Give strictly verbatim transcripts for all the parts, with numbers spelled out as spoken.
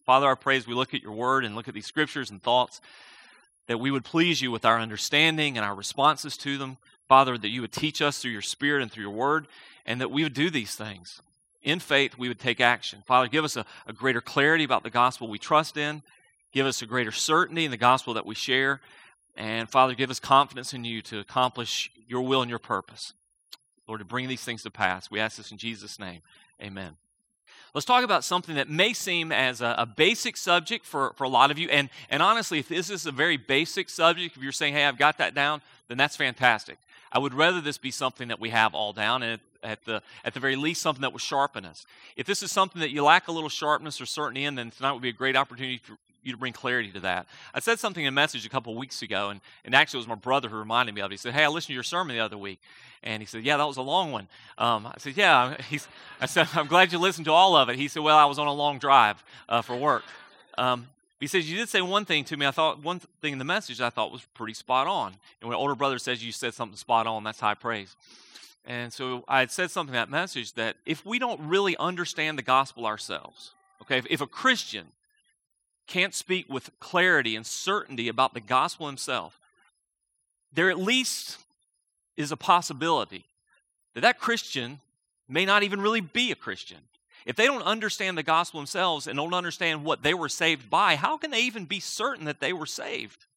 Father, I pray as we look at your word and look at these scriptures and thoughts, that we would please you with our understanding and our responses to them. Father, that you would teach us through your Spirit and through your word, and that we would do these things. In faith, we would take action. Father, give us a, a greater clarity about the gospel we trust in. Give us a greater certainty in the gospel that we share. And Father, give us confidence in you to accomplish your will and your purpose. Lord, to bring these things to pass. We ask this in Jesus' name. Amen. Let's talk about something that may seem as a, a basic subject for, for a lot of you. And, and honestly, if this is a very basic subject, if you're saying, hey, I've got that down, then that's fantastic. I would rather this be something that we have all down, and at, at the at the very least, something that will sharpen us. If this is something that you lack a little sharpness or certainty in, then tonight would be a great opportunity for you to bring clarity to that. I said something in a message a couple of weeks ago, and, and actually it was my brother who reminded me of it. He said, hey, I listened to your sermon the other week. And he said, yeah, that was a long one. Um, I said, yeah. He's, I said, I'm glad you listened to all of it. He said, well, I was on a long drive uh, for work. Um, he says, you did say one thing to me. I thought one thing in the message I thought was pretty spot on. And when an older brother says you said something spot on, that's high praise. And so I had said something in that message that if we don't really understand the gospel ourselves, okay, if, if a Christian can't speak with clarity and certainty about the gospel himself, there at least is a possibility that that Christian may not even really be a Christian. If they don't understand the gospel themselves and don't understand what they were saved by, how can they even be certain that they were saved?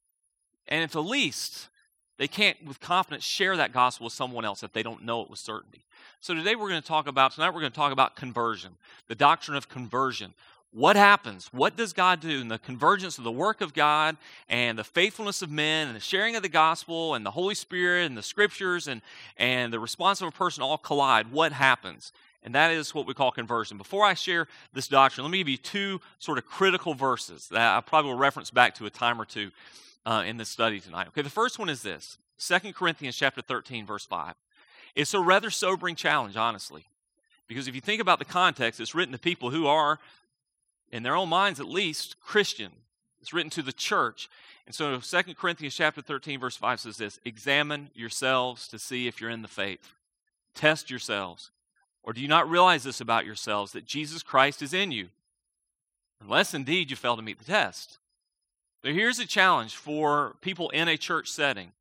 And at the least, they can't with confidence share that gospel with someone else if they don't know it with certainty. So today we're going to talk about, tonight we're going to talk about conversion, the doctrine of conversion. What happens? What does God do in the convergence of the work of God and the faithfulness of men and the sharing of the gospel and the Holy Spirit and the scriptures and, and the response of a person all collide? What happens? And that is what we call conversion. Before I share this doctrine, let me give you two sort of critical verses that I probably will reference back to a time or two uh, in this study tonight. Okay, the first one is this, Second Corinthians chapter thirteen, verse five. It's a rather sobering challenge, honestly, because if you think about the context, it's written to people who are, in their own minds at least, Christian. It's written to the church. And so Second Corinthians chapter thirteen, verse five says this, examine yourselves to see if you're in the faith. Test yourselves. Or do you not realize this about yourselves, that Jesus Christ is in you? Unless indeed you fail to meet the test. So here's a challenge for people in a church setting.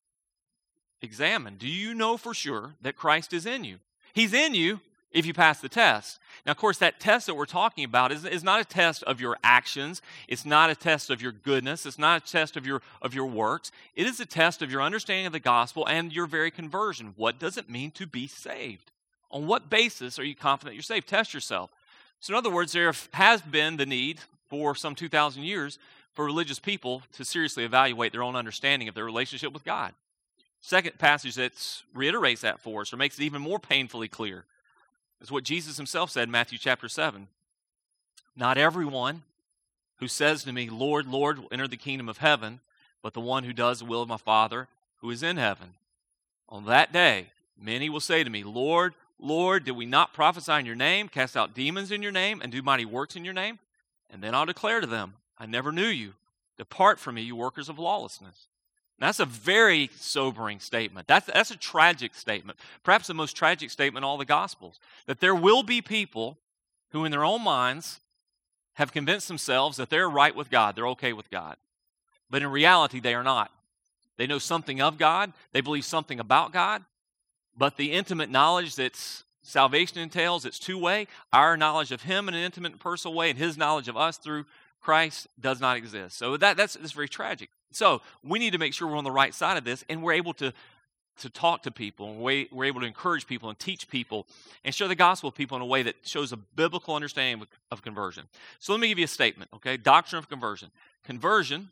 Examine. Do you know for sure that Christ is in you? He's in you if you pass the test. Now, of course, that test that we're talking about is, is not a test of your actions. It's not a test of your goodness. It's not a test of your, of your works. It is a test of your understanding of the gospel and your very conversion. What does it mean to be saved? On what basis are you confident you're saved? Test yourself. So in other words, there has been the need for some two thousand years for religious people to seriously evaluate their own understanding of their relationship with God. Second passage that reiterates that for us or makes it even more painfully clear is what Jesus himself said in Matthew chapter seven. Not everyone who says to me, Lord, Lord, will enter the kingdom of heaven, but the one who does the will of my Father who is in heaven. On that day, many will say to me, Lord, Lord, did we not prophesy in your name, cast out demons in your name, and do mighty works in your name? And then I'll declare to them, I never knew you. Depart from me, you workers of lawlessness. Now, that's a very sobering statement. That's, that's a tragic statement. Perhaps the most tragic statement in all the Gospels. That there will be people who in their own minds have convinced themselves that they're right with God. They're okay with God. But in reality, they are not. They know something of God. They believe something about God. But the intimate knowledge that salvation entails, it's two-way. Our knowledge of Him in an intimate and personal way and His knowledge of us through Christ does not exist. So that, that's, that's very tragic. So we need to make sure we're on the right side of this and we're able to, to talk to people. And we're, we're able to encourage people and teach people and share the gospel with people in a way that shows a biblical understanding of, of conversion. So let me give you a statement, okay? Doctrine of conversion. Conversion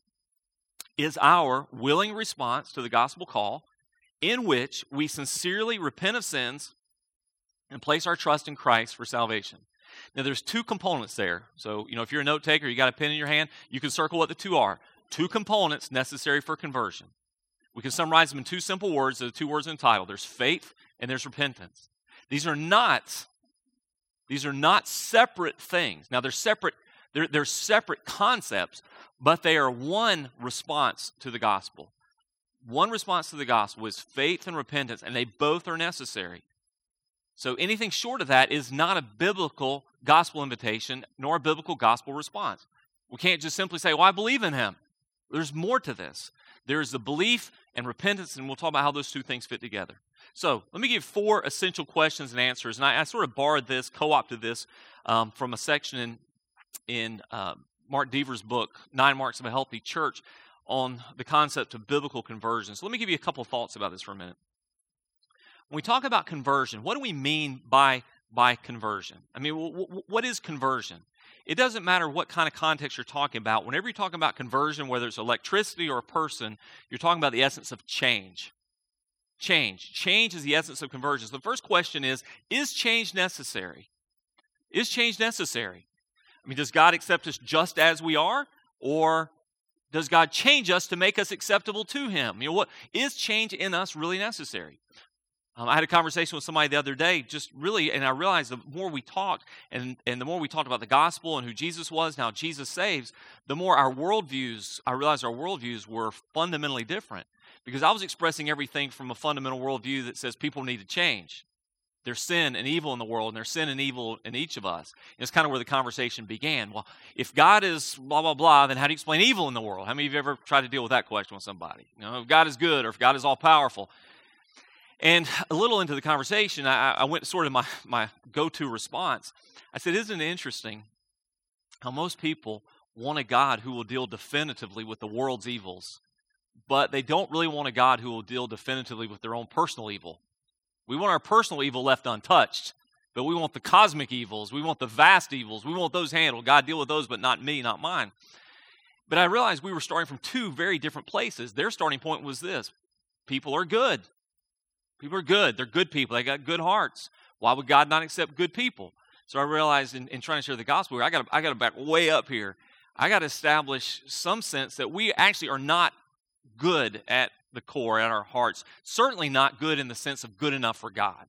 is our willing response to the gospel call in which we sincerely repent of sins and place our trust in Christ for salvation. Now, there's two components there. So, you know, if you're a note taker, you got a pen in your hand, you can circle what the two are. Two components necessary for conversion. We can summarize them in two simple words. The two words in the title. There's faith and there's repentance. These are not, these are not separate things. Now, they're separate, they're, they're separate concepts, but they are one response to the gospel. One response to the gospel is faith and repentance, and they both are necessary. So anything short of that is not a biblical gospel invitation, nor a biblical gospel response. We can't just simply say, well, I believe in him. There's more to this. There's the belief and repentance, and we'll talk about how those two things fit together. So let me give four essential questions and answers. And I, I sort of borrowed this, co-opted this um, from a section in, in uh, Mark Deaver's book, Nine Marks of a Healthy Church, on the concept of biblical conversion. So let me give you a couple of thoughts about this for a minute. When we talk about conversion, what do we mean by, by conversion? I mean, w- w- what is conversion? It doesn't matter what kind of context you're talking about. Whenever you're talking about conversion, whether it's electricity or a person, you're talking about the essence of change. Change. Change is the essence of conversion. So the first question is, is change necessary? Is change necessary? I mean, does God accept us just as we are? Or does God change us to make us acceptable to Him? You know, what is change in us really necessary? Um, I had a conversation with somebody the other day, just really, and I realized the more we talked, and, and the more we talked about the gospel and who Jesus was, now Jesus saves, the more our worldviews, I realized our worldviews were fundamentally different. Because I was expressing everything from a fundamental worldview that says people need to change. There's sin and evil in the world, and there's sin and evil in each of us. And it's kind of where the conversation began. Well, if God is blah, blah, blah, then how do you explain evil in the world? How many of you have ever tried to deal with that question with somebody? You know, if God is good or if God is all-powerful. And a little into the conversation, I, I went to sort of my, my go-to response. I said, isn't it interesting how most people want a God who will deal definitively with the world's evils, but they don't really want a God who will deal definitively with their own personal evil. We want our personal evil left untouched, but we want the cosmic evils. We want the vast evils. We want those handled. God, deal with those, but not me, not mine. But I realized we were starting from two very different places. Their starting point was this. People are good. People are good. They're good people. They got good hearts. Why would God not accept good people? So I realized in, in trying to share the gospel, I got I got to back way up here. I got to establish some sense that we actually are not good at the core, at our hearts. Certainly not good in the sense of good enough for God.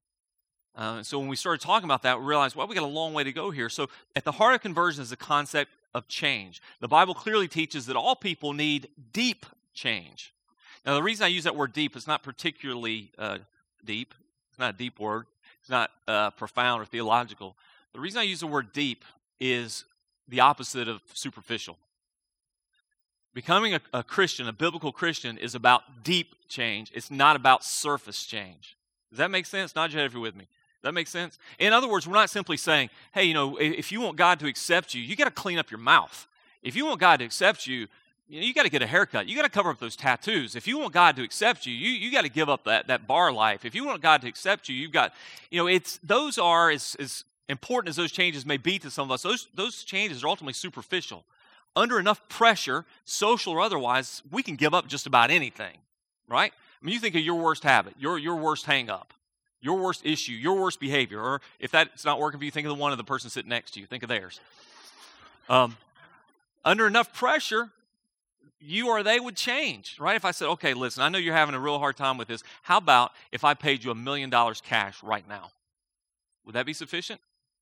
Uh, so when we started talking about that, we realized, well, we got a long way to go here. So at the heart of conversion is the concept of change. The Bible clearly teaches that all people need deep change. Now, the reason I use that word deep, it's not particularly uh, deep. It's not a deep word. It's not uh, profound or theological. The reason I use the word deep is the opposite of superficial. Becoming a, a Christian, a biblical Christian, is about deep change. It's not about surface change. Does that make sense? Nod your head if you're with me. Does that make sense? In other words, we're not simply saying, hey, you know, if you want God to accept you, you got to clean up your mouth. If you want God to accept you, you know, you got to get a haircut. You got to cover up those tattoos. If you want God to accept you, you, you got to give up that, that bar life. If you want God to accept you, you've got, you know, it's those are, as, as important as those changes may be to some of us, those, those changes are ultimately superficial. Under enough pressure, social or otherwise, we can give up just about anything, right? I mean, you think of your worst habit, your, your worst hang-up, your worst issue, your worst behavior, or if that's not working for you, think of the one of the person sitting next to you. Think of theirs. Um, under enough pressure, you or they would change, right? If I said, okay, listen, I know you're having a real hard time with this. How about if I paid you a million dollars cash right now? Would that be sufficient?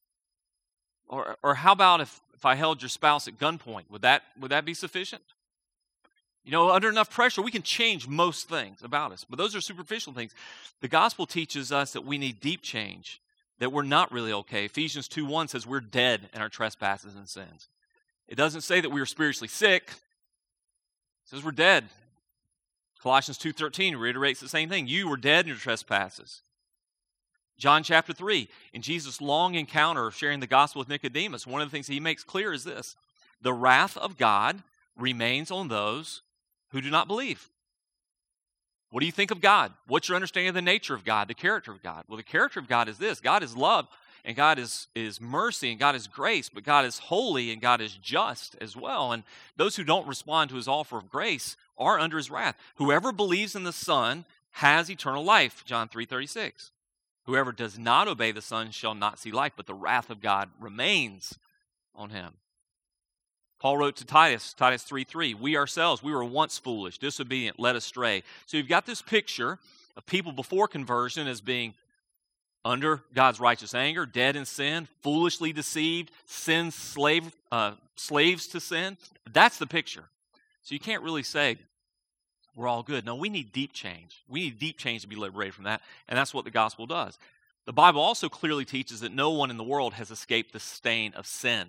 Or or how about if, if I held your spouse at gunpoint? Would that would that be sufficient? You know, under enough pressure, we can change most things about us. But those are superficial things. The gospel teaches us that we need deep change, that we're not really okay. Ephesians two one says we're dead in our trespasses and sins. It doesn't say that we are spiritually sick. It says we're dead. Colossians two thirteen reiterates the same thing. You were dead in your trespasses. John chapter three, in Jesus' long encounter of sharing the gospel with Nicodemus, one of the things he makes clear is this: the wrath of God remains on those who do not believe. What do you think of God? What's your understanding of the nature of God, the character of God? Well, the character of God is this: God is love, and God is, is mercy, and God is grace, but God is holy, and God is just as well. And those who don't respond to his offer of grace are under his wrath. Whoever believes in the Son has eternal life, John three thirty-six. Whoever does not obey the Son shall not see life, but the wrath of God remains on him. Paul wrote to Titus, Titus three three, we ourselves, we were once foolish, disobedient, led astray. So you've got this picture of people before conversion as being under God's righteous anger, dead in sin, foolishly deceived, sin slave, uh, slaves to sin. That's the picture. So you can't really say we're all good. No, we need deep change. We need deep change to be liberated from that, and that's what the gospel does. The Bible also clearly teaches that no one in the world has escaped the stain of sin.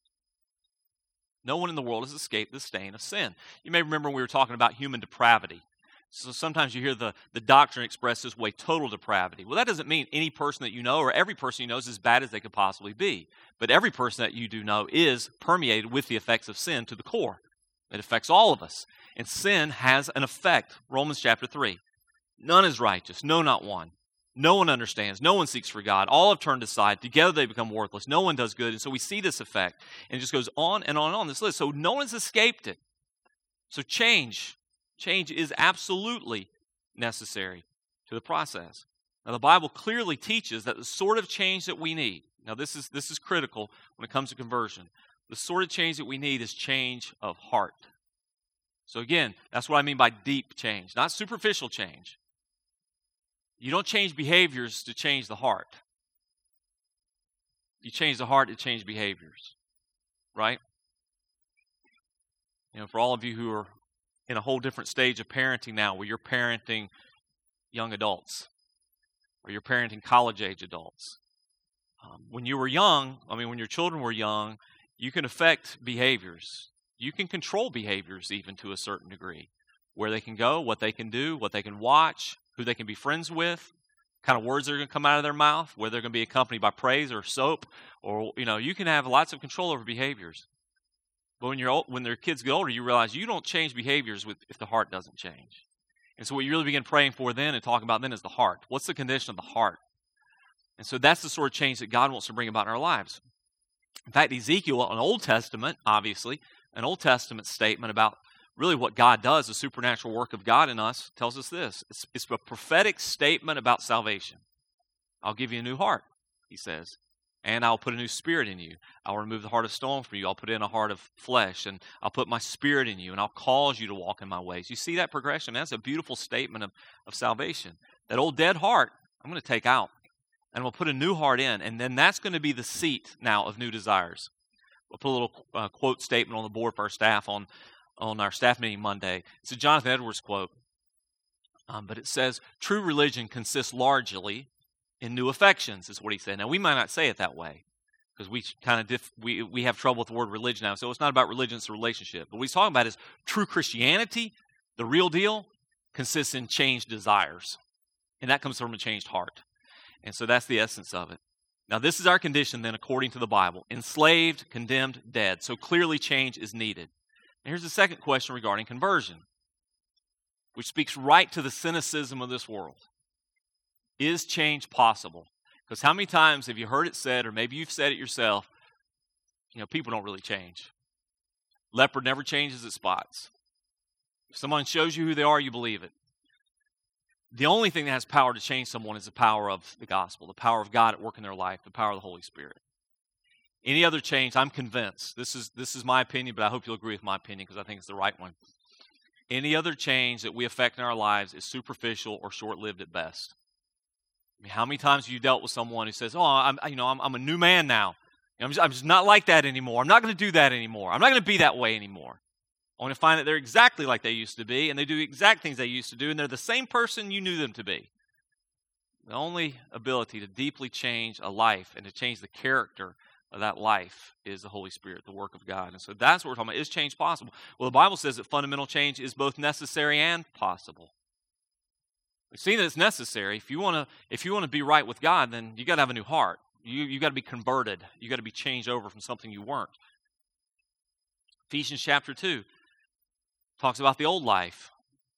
No one in the world has escaped the stain of sin. You may remember we were talking about human depravity. So sometimes you hear the, the doctrine expressed this way, total depravity. Well, that doesn't mean any person that you know or every person you know is as bad as they could possibly be. But every person that you do know is permeated with the effects of sin to the core. It affects all of us. And sin has an effect. Romans chapter three. None is righteous, no, not one. No one understands. No one seeks for God. All have turned aside. Together they become worthless. No one does good. And so we see this effect. And it just goes on and on and on this list. So no one's escaped it. So change. Change is absolutely necessary to the process. Now, the Bible clearly teaches that the sort of change that we need, now this is, this is critical when it comes to conversion, the sort of change that we need is change of heart. So again, that's what I mean by deep change, not superficial change. You don't change behaviors to change the heart. You change the heart to change behaviors, right? You know, for all of you who are in a whole different stage of parenting now, where you're parenting young adults, or you're parenting college-age adults. Um, when you were young, I mean, when your children were young, you can affect behaviors. You can control behaviors even to a certain degree. Where they can go, what they can do, what they can watch, who they can be friends with, kind of words that are going to come out of their mouth, whether they're going to be accompanied by praise or soap, or, you know, you can have lots of control over behaviors. But when you're old, when their kids get older, you realize you don't change behaviors with, if the heart doesn't change. And so what you really begin praying for then and talking about then is the heart. What's the condition of the heart? And so that's the sort of change that God wants to bring about in our lives. In fact, Ezekiel, an Old Testament, obviously, an Old Testament statement about really what God does, the supernatural work of God in us, tells us this. It's, it's a prophetic statement about salvation. I'll give you a new heart, he says. And I'll put a new spirit in you. I'll remove the heart of stone from you. I'll put in a heart of flesh. And I'll put my spirit in you. And I'll cause you to walk in my ways. You see that progression? That's a beautiful statement of, of salvation. That old dead heart, I'm going to take out. And we'll put a new heart in. And then that's going to be the seat now of new desires. We'll put a little uh, quote statement on the board for our staff on, on our staff meeting Monday. It's a Jonathan Edwards quote. Um, but it says, true religion consists largely in new affections, is what he said. Now, we might not say it that way, because we kind of diff, we we have trouble with the word religion now. So it's not about religion, it's a relationship. But what he's talking about is true Christianity, the real deal, consists in changed desires. And that comes from a changed heart. And so that's the essence of it. Now, this is our condition then, according to the Bible. Enslaved, condemned, dead. So clearly change is needed. And here's the second question regarding conversion, which speaks right to the cynicism of this world. Is change possible? Because how many times have you heard it said, or maybe you've said it yourself, you know, people don't really change. Leopard never changes its spots. If someone shows you who they are, you believe it. The only thing that has power to change someone is the power of the gospel, the power of God at work in their life, the power of the Holy Spirit. Any other change, I'm convinced, this is, this is my opinion, but I hope you'll agree with my opinion because I think it's the right one. Any other change that we affect in our lives is superficial or short-lived at best. I mean, how many times have you dealt with someone who says, "Oh, I'm, you know, I'm, I'm a new man now. You know, I'm, just, I'm just not like that anymore. I'm not going to do that anymore. I'm not going to be that way anymore." I want to find that they're exactly like they used to be, and they do the exact things they used to do, and they're the same person you knew them to be. The only ability to deeply change a life and to change the character of that life is the Holy Spirit, the work of God. And so that's what we're talking about. Is change possible? Well, the Bible says that fundamental change is both necessary and possible. We've seen that it's necessary. If you want to, if you want to be right with God, then you got to have a new heart. You you got to be converted. You got to be changed over from something you weren't. Ephesians chapter two talks about the old life.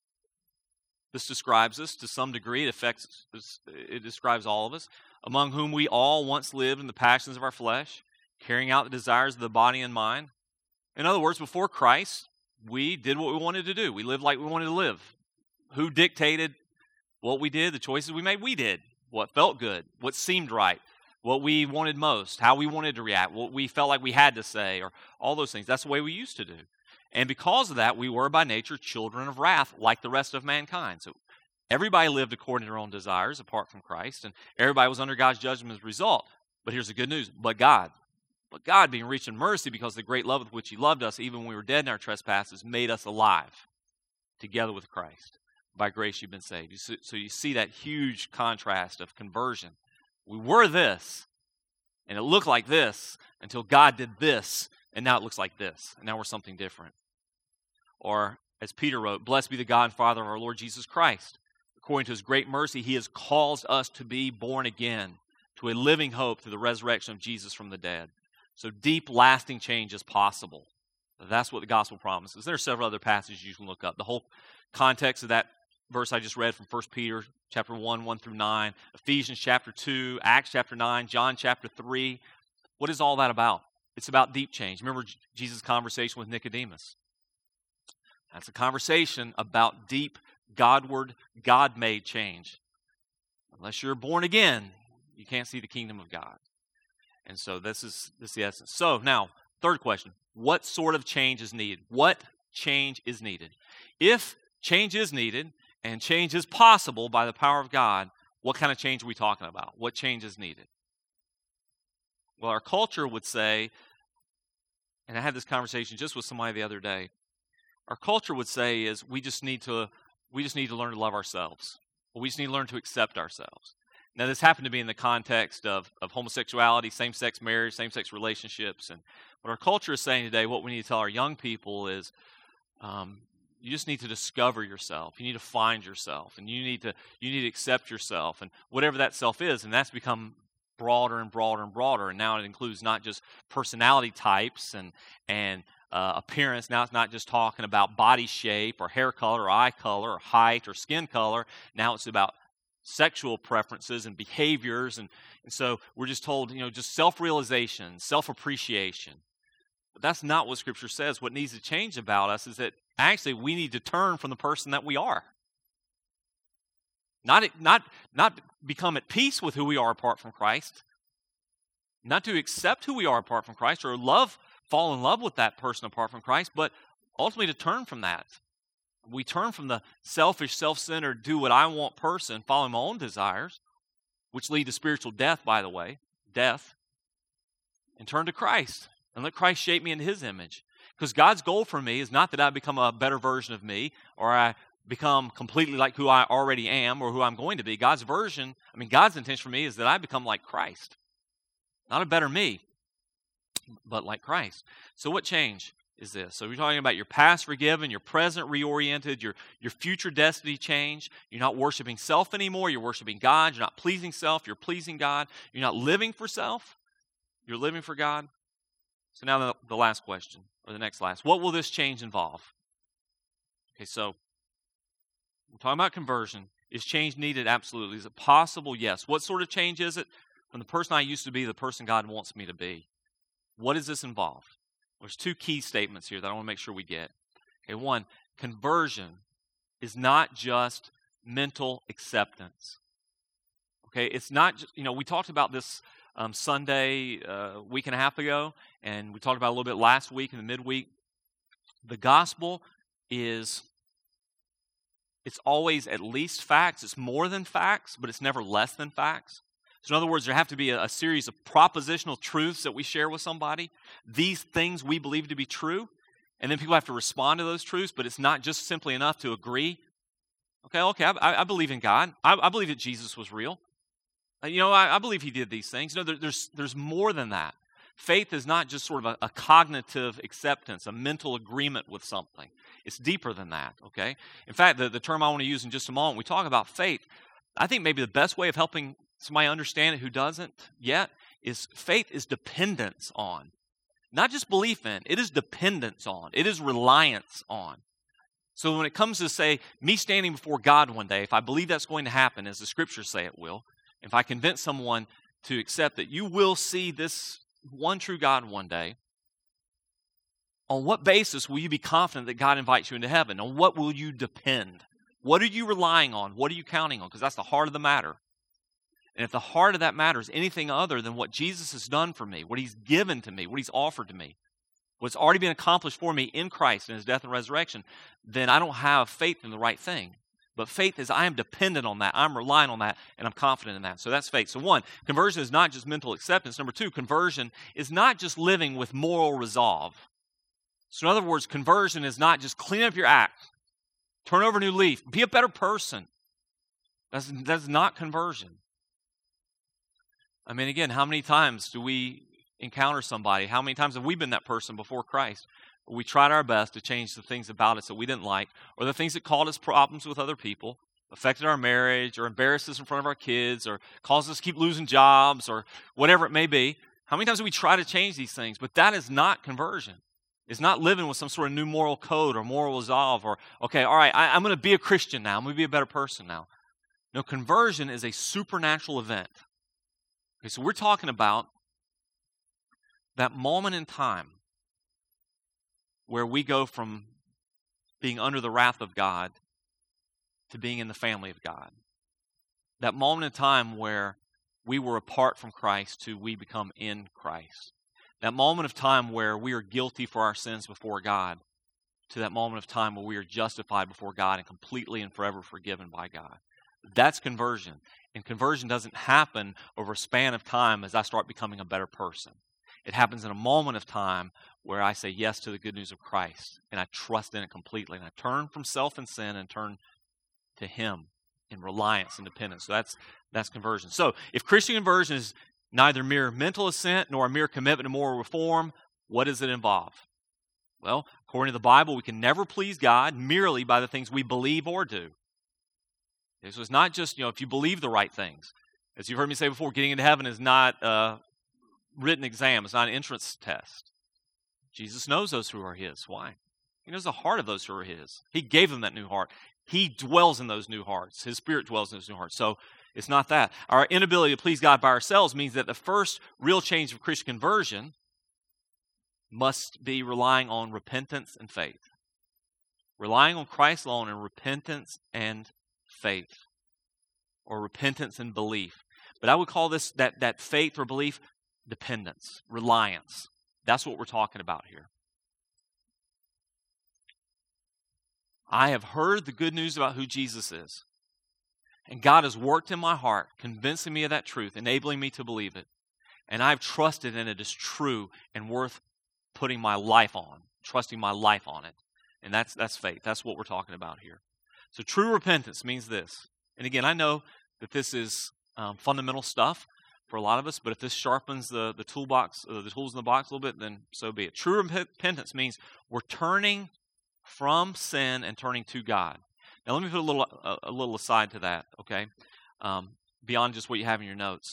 This describes us to some degree. It affects. It describes all of us, among whom we all once lived in the passions of our flesh, carrying out the desires of the body and mind. In other words, before Christ, we did what we wanted to do. We lived like we wanted to live. Who dictated what we did, the choices we made? We did. What felt good, what seemed right, what we wanted most, how we wanted to react, what we felt like we had to say, or all those things. That's the way we used to do. And because of that, we were by nature children of wrath like the rest of mankind. So everybody lived according to their own desires apart from Christ, and everybody was under God's judgment as a result. But here's the good news. But God, but God, being rich in mercy because of the great love with which he loved us, even when we were dead in our trespasses, made us alive together with Christ. By grace you've been saved. So you see that huge contrast of conversion We were this, and it looked like this until God did this, and now it looks like this, and now we're something different. Or, as Peter wrote, blessed be the God and Father of our Lord Jesus Christ. According to his great mercy, he has caused us to be born again to a living hope through the resurrection of Jesus from the dead. So deep, lasting change is possible. That's what the gospel promises. There are several other passages you can look up. The whole context of that verse I just read from First Peter chapter one, one through nine, Ephesians chapter two, Acts chapter nine, John chapter three. What is all that about? It's about deep change. Remember Jesus' conversation with Nicodemus? That's a conversation about deep, Godward, God-made change. Unless you're born again, you can't see the kingdom of God. And so this is, this is the essence. So now, third question. What sort of change is needed? What change is needed? If change is needed, and change is possible by the power of God, what kind of change are we talking about? What change is needed? Well, our culture would say, and I had this conversation just with somebody the other day, our culture would say is we just need to we just need to learn to love ourselves. We just need to learn to accept ourselves. Now, this happened to be in the context of, of homosexuality, same-sex marriage, same-sex relationships. And what our culture is saying today, what we need to tell our young people is um, you just need to discover yourself. You need to find yourself, and you need to you need to accept yourself, and whatever that self is. And that's become broader and broader and broader. And now it includes not just personality types and and uh, appearance. Now it's not just talking about body shape or hair color or eye color or height or skin color. Now it's about sexual preferences and behaviors. And, and so we're just told, you know, just self-realization, self-appreciation. But that's not what Scripture says. What needs to change about us is that actually we need to turn from the person that we are. Not, not, not become at peace with who we are apart from Christ. Not to accept who we are apart from Christ or love, fall in love with that person apart from Christ, but ultimately to turn from that. We turn from the selfish, self-centered, do what I want person, following my own desires, which lead to spiritual death, by the way, death, and turn to Christ and let Christ shape me into his image. Because God's goal for me is not that I become a better version of me or I become completely like who I already am or who I'm going to be. God's version, I mean, God's intention for me is that I become like Christ. Not a better me, but like Christ. So what change is this? So we're talking about your past forgiven, your present reoriented, your, your future destiny changed. You're not worshiping self anymore. You're worshiping God. You're not pleasing self. You're pleasing God. You're not living for self. You're living for God. So now the, the last question, or the next last. What will this change involve? Okay, so we're talking about conversion. Is change needed? Absolutely. Is it possible? Yes. What sort of change is it? From the person I used to be, the person God wants me to be. What does this involve? Well, there's two key statements here that I want to make sure we get. Okay, one, conversion is not just mental acceptance. Okay, it's not just, you know, we talked about this um, Sunday a uh, week and a half ago, and we talked about it a little bit last week in the midweek. The gospel is, it's always at least facts. It's more than facts, but it's never less than facts. So in other words, there have to be a, a series of propositional truths that we share with somebody. These things we believe to be true. And then people have to respond to those truths, but it's not just simply enough to agree. Okay, okay, I, I believe in God. I, I believe that Jesus was real. Uh, you know, I, I believe he did these things. No, there, there's, there's more than that. Faith is not just sort of a, a cognitive acceptance, a mental agreement with something. It's deeper than that, okay? In fact, the, the term I want to use in just a moment, we talk about faith. I think maybe the best way of helping somebody understand it who doesn't yet is faith is dependence on. Not just belief in, it is dependence on. It is reliance on. So when it comes to, say, me standing before God one day, if I believe that's going to happen, as the Scriptures say it will, if I convince someone to accept that you will see this one true God one day, on what basis will you be confident that God invites you into heaven? On what will you depend? What are you relying on? What are you counting on? Because that's the heart of the matter. And if the heart of that matter is anything other than what Jesus has done for me, what he's given to me, what he's offered to me, what's already been accomplished for me in Christ in his death and resurrection, then I don't have faith in the right thing. But faith is I am dependent on that. I'm relying on that, and I'm confident in that. So that's faith. So one, conversion is not just mental acceptance. Number two, conversion is not just living with moral resolve. So in other words, conversion is not just clean up your act, turn over a new leaf, be a better person. That's, that's not conversion. I mean, again, how many times do we encounter somebody? How many times have we been that person before Christ? We tried our best to change the things about us that we didn't like, or the things that caused us problems with other people, affected our marriage, or embarrassed us in front of our kids, or caused us to keep losing jobs, or whatever it may be. How many times do we try to change these things? But that is not conversion. It's not living with some sort of new moral code or moral resolve, or, okay, all right, I, I'm going to be a Christian now. I'm going to be a better person now. No, conversion is a supernatural event. Okay, so we're talking about that moment in time where we go from being under the wrath of God to being in the family of God. That moment in time where we were apart from Christ to we become in Christ. That moment of time where we are guilty for our sins before God to that moment of time where we are justified before God and completely and forever forgiven by God. That's conversion. And conversion doesn't happen over a span of time as I start becoming a better person. It happens in a moment of time where I say yes to the good news of Christ and I trust in it completely. And I turn from self and sin and turn to Him in reliance and dependence. So that's that's conversion. So if Christian conversion is neither mere mental assent nor a mere commitment to moral reform, what does it involve? Well, according to the Bible, we can never please God merely by the things we believe or do. Okay, so it's not just, you know, if you believe the right things. As you've heard me say before, getting into heaven is not a written exam. It's not an entrance test. Jesus knows those who are His. Why? He knows the heart of those who are His. He gave them that new heart. He dwells in those new hearts. His Spirit dwells in those new hearts. So it's not that. Our inability to please God by ourselves means that the first real change of Christian conversion must be relying on repentance and faith. Relying on Christ alone in repentance and faith. Or repentance and belief. But I would call this, that, that faith or belief, dependence, reliance. That's what we're talking about here. I have heard the good news about who Jesus is. And God has worked in my heart, convincing me of that truth, enabling me to believe it. And I've trusted in it as true and worth putting my life on, trusting my life on it. And that's that's faith. That's what we're talking about here. So true repentance means this. And again, I know that this is um, fundamental stuff for a lot of us, but if this sharpens the, the toolbox, uh, the tools in the box a little bit, then so be it. True repentance means we're turning from sin and turning to God. Now, let me put a little a, a little aside to that, okay? Um, beyond just what you have in your notes.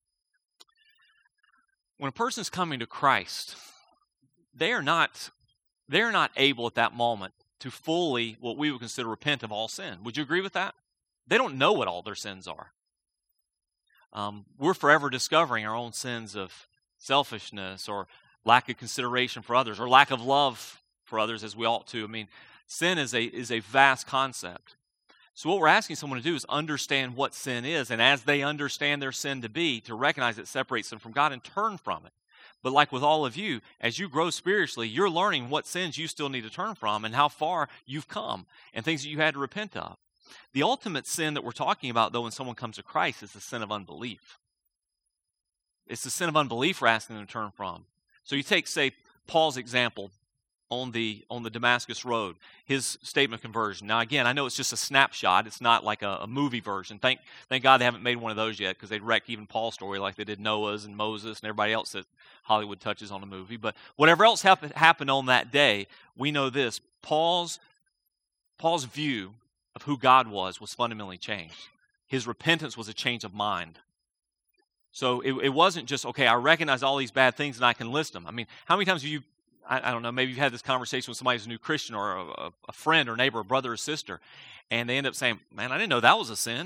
When a person's coming to Christ, they are not they are not able at that moment to fully, what we would consider, repent of all sin. Would you agree with that? They don't know what all their sins are. Um, we're forever discovering our own sins of selfishness or lack of consideration for others or lack of love for others as we ought to. I mean, sin is a is a vast concept. So what we're asking someone to do is understand what sin is, and as they understand their sin to be, to recognize it separates them from God and turn from it. But like with all of you, as you grow spiritually, you're learning what sins you still need to turn from and how far you've come and things that you had to repent of. The ultimate sin that we're talking about, though, when someone comes to Christ is the sin of unbelief. It's the sin of unbelief we're asking them to turn from. So you take, say, Paul's example on the on the Damascus Road, his statement of conversion. Now, again, I know it's just a snapshot. It's not like a, a movie version. Thank thank God they haven't made one of those yet, because they'd wreck even Paul's story like they did Noah's and Moses and everybody else that Hollywood touches on a movie. But whatever else happened, happened on that day, we know this. Paul's Paul's view of who God was was fundamentally changed. His repentance was a change of mind. So it, it wasn't just, okay, I recognize all these bad things and I can list them. I mean, how many times have you, I, I don't know, maybe you've had this conversation with somebody who's a new Christian or a, a friend or neighbor, or brother or sister, and they end up saying, man, I didn't know that was a sin.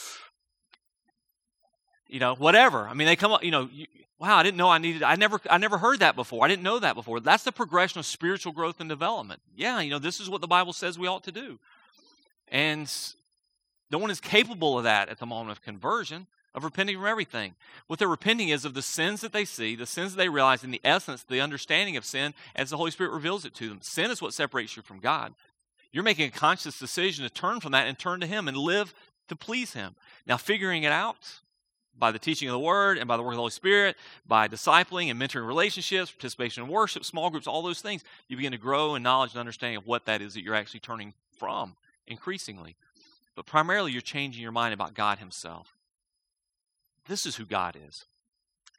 You know, whatever. I mean, they come up, you know, you, wow, I didn't know I needed, I never I never heard that before. I didn't know that before. That's the progression of spiritual growth and development. Yeah, you know, this is what the Bible says we ought to do. And no one is capable of that at the moment of conversion, of repenting from everything. What they're repenting is of the sins that they see, the sins that they realize, and the essence, the understanding of sin as the Holy Spirit reveals it to them. Sin is what separates you from God. You're making a conscious decision to turn from that and turn to Him and live to please Him. Now, figuring it out by the teaching of the Word and by the work of the Holy Spirit, by discipling and mentoring relationships, participation in worship, small groups, all those things, you begin to grow in knowledge and understanding of what that is that you're actually turning from increasingly. But primarily, you're changing your mind about God Himself. This is who God is.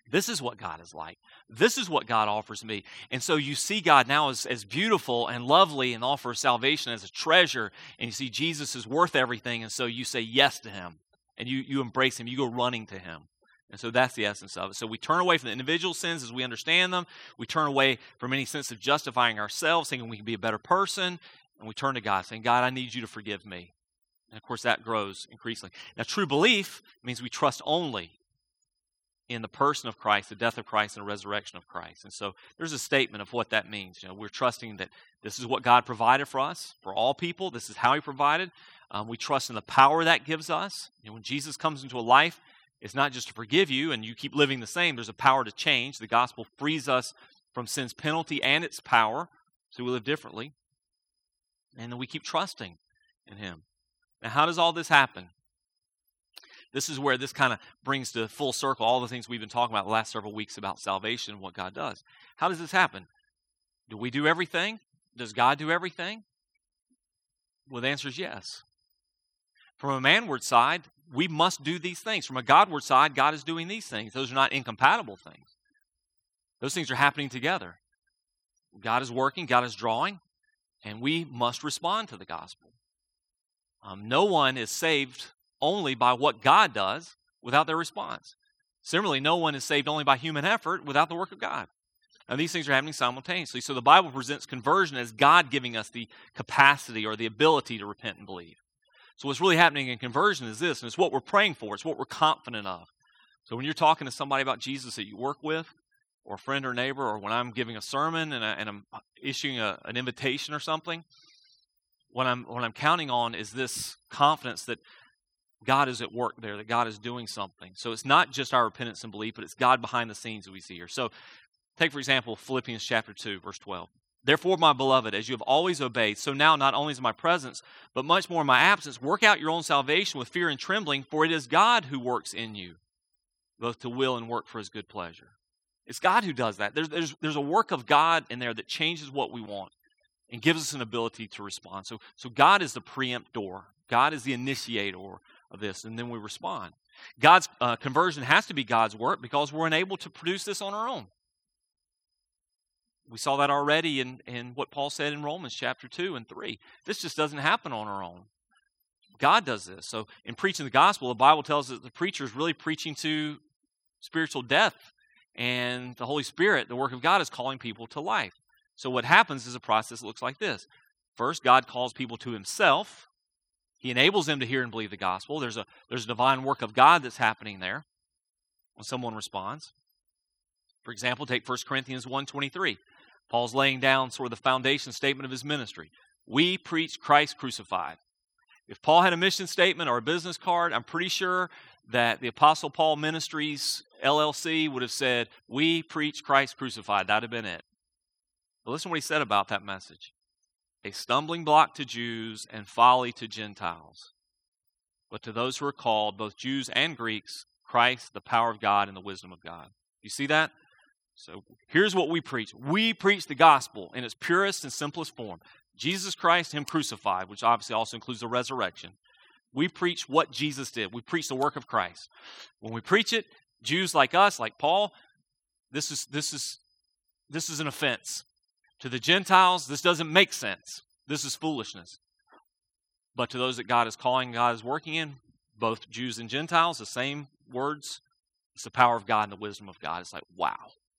This is what God is like. This is what God offers me. And so you see God now as, as beautiful and lovely and offer salvation as a treasure. And you see Jesus is worth everything. And so you say yes to him. And you, you embrace him. You go running to him. And so that's the essence of it. So we turn away from the individual sins as we understand them. We turn away from any sense of justifying ourselves, thinking we can be a better person. And we turn to God, saying, God, I need you to forgive me. And of course, that grows increasingly. Now, true belief means we trust only in the person of Christ, the death of Christ, and the resurrection of Christ. And so there's a statement of what that means. You know, we're trusting that this is what God provided for us, for all people. This is how he provided. Um, we trust in the power that gives us. You know, when Jesus comes into a life, it's not just to forgive you and you keep living the same. There's a power to change. The gospel frees us from sin's penalty and its power, so we live differently. And then we keep trusting in him. Now, how does all this happen? This is where this kind of brings to full circle all the things we've been talking about the last several weeks about salvation and what God does. How does this happen? Do we do everything? Does God do everything? Well, the answer is yes. From a manward side, we must do these things. From a Godward side, God is doing these things. Those are not incompatible things. Those things are happening together. God is working, God is drawing, and we must respond to the gospel. Um, no one is saved only by what God does without their response. Similarly, no one is saved only by human effort without the work of God. And these things are happening simultaneously. So the Bible presents conversion as God giving us the capacity or the ability to repent and believe. So what's really happening in conversion is this, and it's what we're praying for. It's what we're confident of. So when you're talking to somebody about Jesus that you work with, or a friend or neighbor, or when I'm giving a sermon and, I, and I'm issuing a, an invitation or something, what I'm, what I'm counting on is this confidence that God is at work there, that God is doing something. So it's not just our repentance and belief, but it's God behind the scenes that we see here. So take, for example, Philippians chapter two, verse twelve. Therefore, my beloved, as you have always obeyed, so now not only is my presence, but much more in my absence, work out your own salvation with fear and trembling, for it is God who works in you, both to will and work for his good pleasure. It's God who does that. There's, there's, there's a work of God in there that changes what we want and gives us an ability to respond. So, so God is the preemptor. God is the initiator of this, and then we respond. God's uh, conversion has to be God's work because we're unable to produce this on our own. We saw that already in, in what Paul said in Romans chapter two and three. This just doesn't happen on our own. God does this. So in preaching the gospel, the Bible tells us that the preacher is really preaching to spiritual death, and the Holy Spirit, the work of God, is calling people to life. So what happens is a process that looks like this. First, God calls people to himself. He enables them to hear and believe the gospel. There's a, there's a divine work of God that's happening there when someone responds. For example, take First Corinthians one twenty-three. Paul's laying down sort of the foundation statement of his ministry. We preach Christ crucified. If Paul had a mission statement or a business card, I'm pretty sure that the Apostle Paul Ministries, L L C, would have said, we preach Christ crucified. That would have been it. But listen to what he said about that message. A stumbling block to Jews and folly to Gentiles. But to those who are called, both Jews and Greeks, Christ, the power of God and the wisdom of God. You see that? So here's what we preach. We preach the gospel in its purest and simplest form. Jesus Christ, him crucified, which obviously also includes the resurrection. We preach what Jesus did. We preach the work of Christ. When we preach it, Jews like us, like Paul, this is this is this is an offense. To the Gentiles, this doesn't make sense. This is foolishness. But to those that God is calling, God is working in, both Jews and Gentiles, the same words. It's the power of God and the wisdom of God. It's like, wow.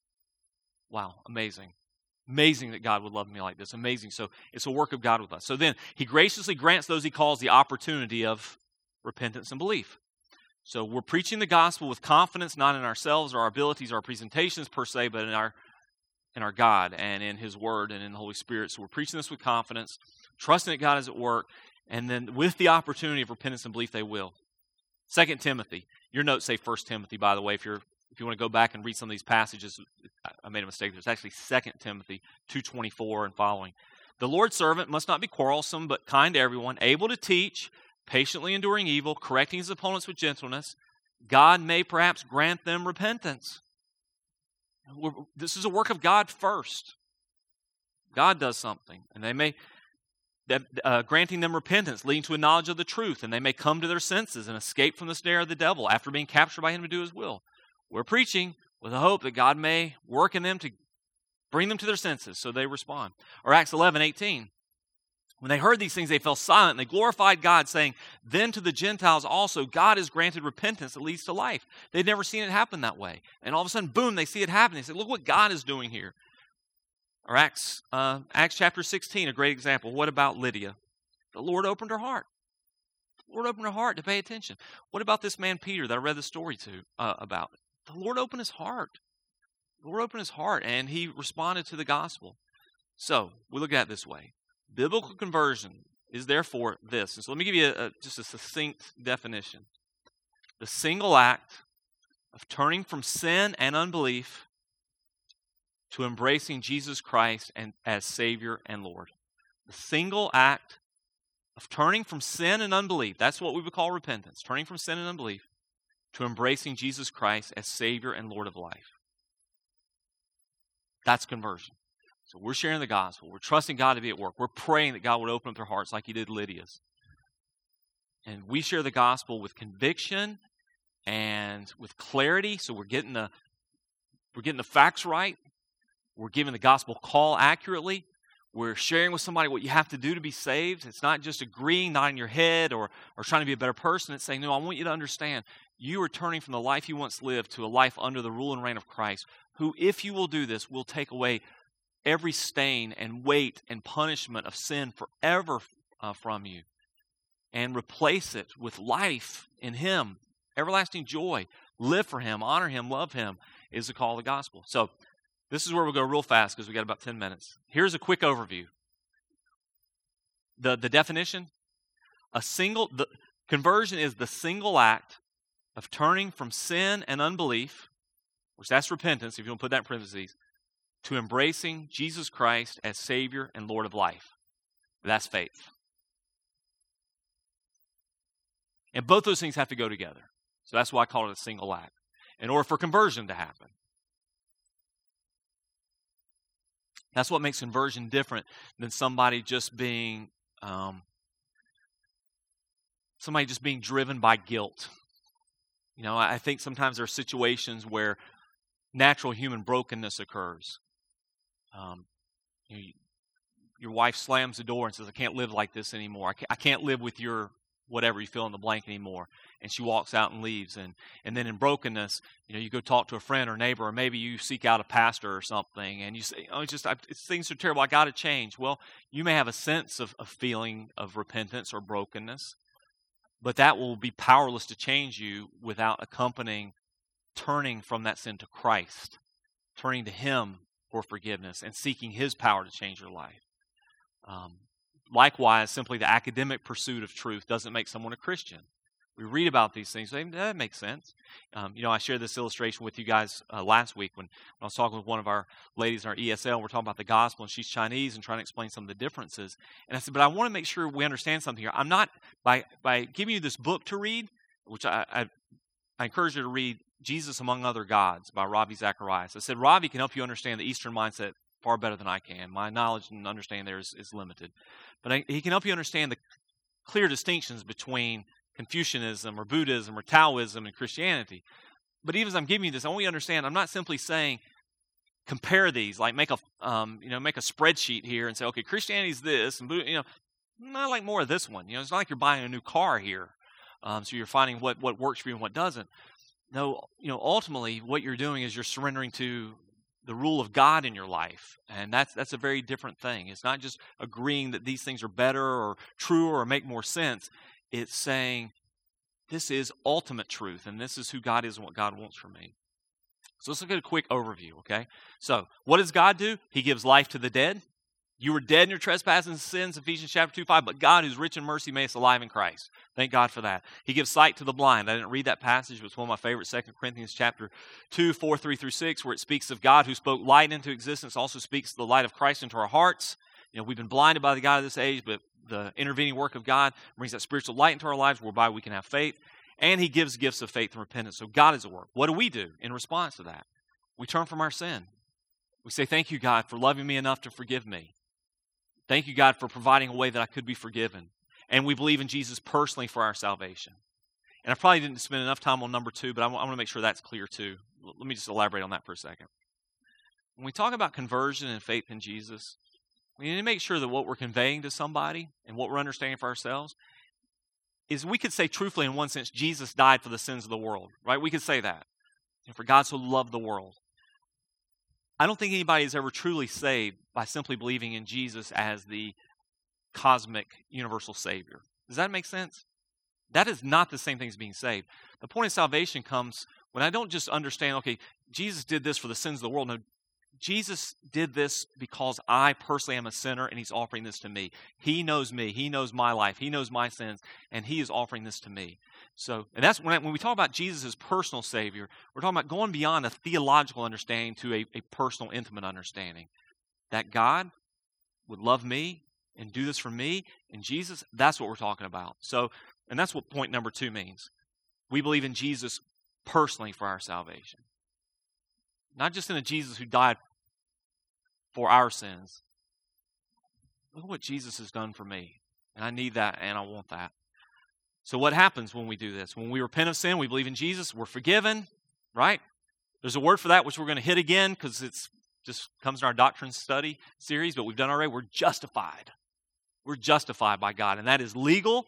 Wow, amazing. Amazing that God would love me like this. Amazing. So it's a work of God with us. So then he graciously grants those he calls the opportunity of repentance and belief. So we're preaching the gospel with confidence, not in ourselves or our abilities or our presentations per se, but in our in our God and in his word and in the Holy Spirit. So we're preaching this with confidence, trusting that God is at work, and then with the opportunity of repentance and belief, they will. Second Timothy. Your notes say First Timothy, by the way, if you're If you want to go back and read some of these passages, I made a mistake. There's actually Second Timothy two twenty-four and following. The Lord's servant must not be quarrelsome, but kind to everyone, able to teach, patiently enduring evil, correcting his opponents with gentleness. God may perhaps grant them repentance. This is a work of God first. God does something, and they may uh, granting them repentance, leading to a knowledge of the truth, and they may come to their senses and escape from the snare of the devil after being captured by him to do his will. We're preaching with the hope that God may work in them to bring them to their senses, so they respond. Or Acts eleven eighteen. When they heard these things, they fell silent, and they glorified God, saying, then to the Gentiles also, God has granted repentance that leads to life. They'd never seen it happen that way. And all of a sudden, boom, they see it happen. They say, look what God is doing here. Or Acts, uh, Acts chapter sixteen, a great example. What about Lydia? The Lord opened her heart. The Lord opened her heart to pay attention. What about this man Peter that I read the story to uh, about? The Lord opened his heart. The Lord opened his heart, and he responded to the gospel. So, we look at it this way. Biblical conversion is therefore this. And so let me give you a, a, just a succinct definition. The single act of turning from sin and unbelief to embracing Jesus Christ and, as Savior and Lord. The single act of turning from sin and unbelief, that's what we would call repentance, turning from sin and unbelief to embracing Jesus Christ as Savior and Lord of life. That's conversion. So we're sharing the gospel. We're trusting God to be at work. We're praying that God would open up their hearts like he did Lydia's. And we share the gospel with conviction and with clarity. So we're getting the we're getting the facts right. We're giving the gospel call accurately. We're sharing with somebody what you have to do to be saved. It's not just agreeing, nodding your head, or, or trying to be a better person. It's saying, no, I want you to understand you are turning from the life you once lived to a life under the rule and reign of Christ, who, if you will do this, will take away every stain and weight and punishment of sin forever uh, from you and replace it with life in him, everlasting joy. Live for him, honor him, love him is the call of the gospel. So this is where we'll go real fast because we got about ten minutes. Here's a quick overview. The, the definition, a single the conversion is the single act of turning from sin and unbelief, which that's repentance, if you want to put that in parentheses, to embracing Jesus Christ as Savior and Lord of life. That's faith. And both those things have to go together. So that's why I call it a single act, in order for conversion to happen. That's what makes conversion different than somebody just being um, somebody just being driven by guilt. You know, I think sometimes there are situations where natural human brokenness occurs. Um, you know, your wife slams the door and says, I can't live like this anymore. I can't, I can't live with your whatever you fill in the blank anymore. And she walks out and leaves. And, and then in brokenness, you know, you go talk to a friend or neighbor, or maybe you seek out a pastor or something, and you say, oh, it's just, I, it's, things are terrible, I got to change. Well, you may have a sense of a feeling of repentance or brokenness, but that will be powerless to change you without accompanying turning from that sin to Christ, turning to him for forgiveness and seeking his power to change your life. Um, likewise, simply the academic pursuit of truth doesn't make someone a Christian. We read about these things, and that makes sense. Um, you know, I shared this illustration with you guys uh, last week when, when I was talking with one of our ladies in our E S L. We're talking about the gospel, and she's Chinese and trying to explain some of the differences. And I said, but I want to make sure we understand something here. I'm not, by by giving you this book to read, which I, I, I encourage you to read, Jesus Among Other Gods by Ravi Zacharias. I said, Ravi can help you understand the Eastern mindset far better than I can. My knowledge and understanding there is, is limited. But I, he can help you understand the clear distinctions between Confucianism or Buddhism or Taoism and Christianity. But even as I'm giving you this, I want you to understand, I'm not simply saying compare these, like make a um, you know make a spreadsheet here and say, okay, Christianity's this, and Buddha, you know, not like more of this one. You know, it's not like you're buying a new car here, um, so you're finding what what works for you and what doesn't. No, you know, ultimately, what you're doing is you're surrendering to the rule of God in your life, and that's that's a very different thing. It's not just agreeing that these things are better or truer or make more sense. It's saying, this is ultimate truth, and this is who God is and what God wants from me. So let's look at a quick overview, okay? So, what does God do? He gives life to the dead. You were dead in your trespasses and sins, Ephesians chapter two, five, but God, who's rich in mercy, made us alive in Christ. Thank God for that. He gives sight to the blind. I didn't read that passage, but it's one of my favorites, Second Corinthians chapter two, four, three through six, where it speaks of God who spoke light into existence, also speaks the light of Christ into our hearts. You know, we've been blinded by the God of this age, but the intervening work of God brings that spiritual light into our lives whereby we can have faith. And he gives gifts of faith and repentance. So God is at work. What do we do in response to that? We turn from our sin. We say, thank you, God, for loving me enough to forgive me. Thank you, God, for providing a way that I could be forgiven. And we believe in Jesus personally for our salvation. And I probably didn't spend enough time on number two, but I want to make sure that's clear too. Let me just elaborate on that for a second. When we talk about conversion and faith in Jesus, we need to make sure that what we're conveying to somebody and what we're understanding for ourselves is, we could say truthfully in one sense, Jesus died for the sins of the world, right? We could say that. And for God so loved the world. I don't think anybody is ever truly saved by simply believing in Jesus as the cosmic universal Savior. Does that make sense? That is not the same thing as being saved. The point of salvation comes when I don't just understand, okay, Jesus did this for the sins of the world. No, Jesus did this because I personally am a sinner and he's offering this to me. He knows me. He knows my life. He knows my sins, and he is offering this to me. So, and that's when, I, when we talk about Jesus as personal Savior, we're talking about going beyond a theological understanding to a, a personal, intimate understanding. That God would love me and do this for me, and Jesus, that's what we're talking about. So, and that's what point number two means. We believe in Jesus personally for our salvation. Not just in a Jesus who died for our sins. Look at what Jesus has done for me. And I need that, and I want that. So what happens when we do this? When we repent of sin, we believe in Jesus, we're forgiven, right? There's a word for that which we're going to hit again because it's just comes in our doctrine study series, but we've done already. We're justified. We're justified by God, and that is legal